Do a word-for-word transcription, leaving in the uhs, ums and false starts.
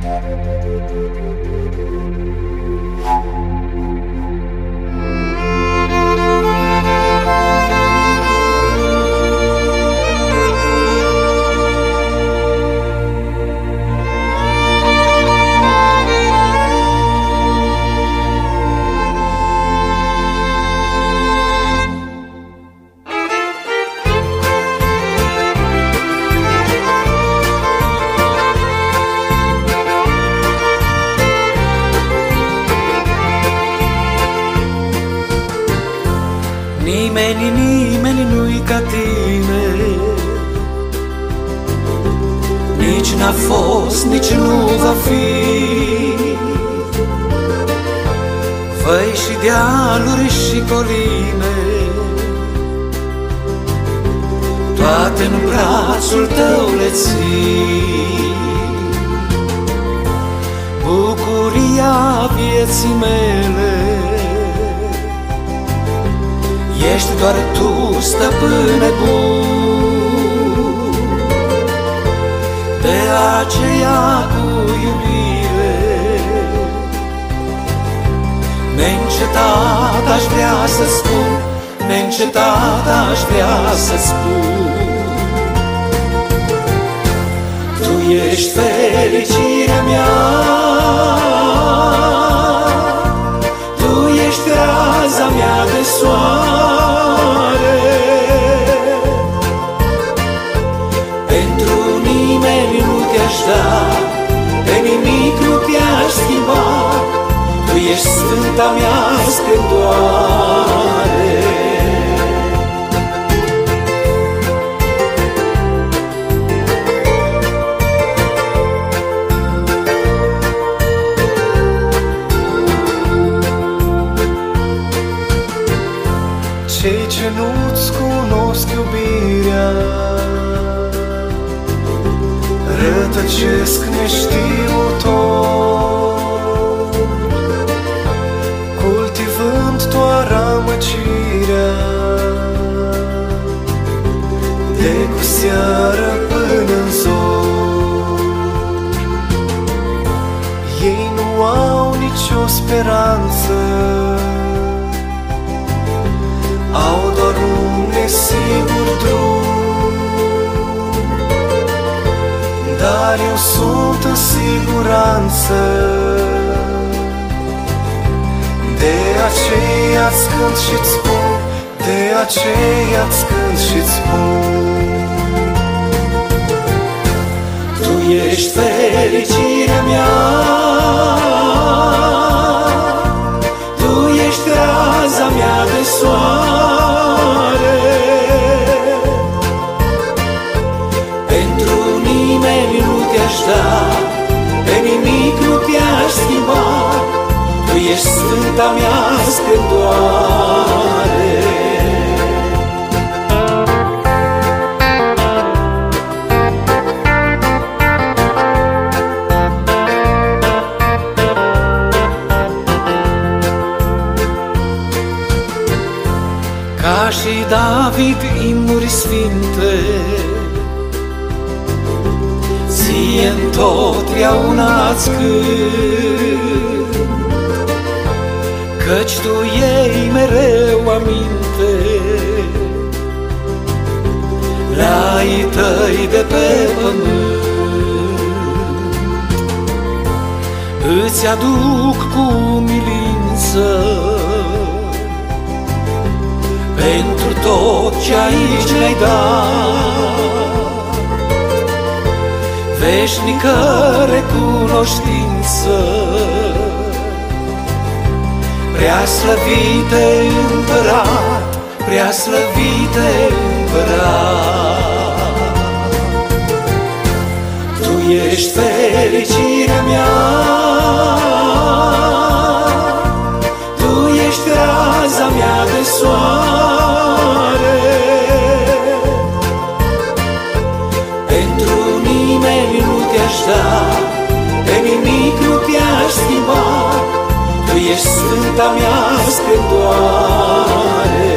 Nimeni, nimeni nu-i ca tine, nici n-a fost, nici nu va fi. Văi și dealuri și coline, toate în brațul tău le ții. Bucuria vieții mele, ești doar tu, stăpâne bun. De aceea cu iubire neîncetat aș vrea să spun, neîncetat aș vrea să spun. Tu ești fericirea mea, tu ești raza mea de soare. Pentru nimeni nu te-aș da, pe nimic nu te-aș schimba. Tu ești sfânta mea splendoare. Cei ce nu-ți cunosc iubirea rătăcesc neștiutor, cultivând doar amăgirea de cu seară până-n zor. Ei nu au nicio speranță, au doar un nesigur drum, dar eu sunt în siguranță. De aceea-ți cânt și-ți spun, de aceea-ți cânt și-ți spun. Tu ești fericirea mea, tu ești raza mea de soare. Pentru nimeni nu te-aș da, pe nimic nu te-aș schimba. Tu ești sfânta mea splendoare. Ca și David imnuri sfinte, ție întotdeauna-ți cânt, căci tu iei mereu aminte la ai tăi de pe pământ. Îți aduc cu umilință pentru tot ce aici ne-ai dat, veșnică recunoștință. Prea slăvite împărat, prea slăvite împărat, tu ești fericirea mea, tu ești raza mea de soare. Pentru nimeni nu te-aș da, pe nimic nu te-aș schimba. Tu ești sfânta mea splendoare.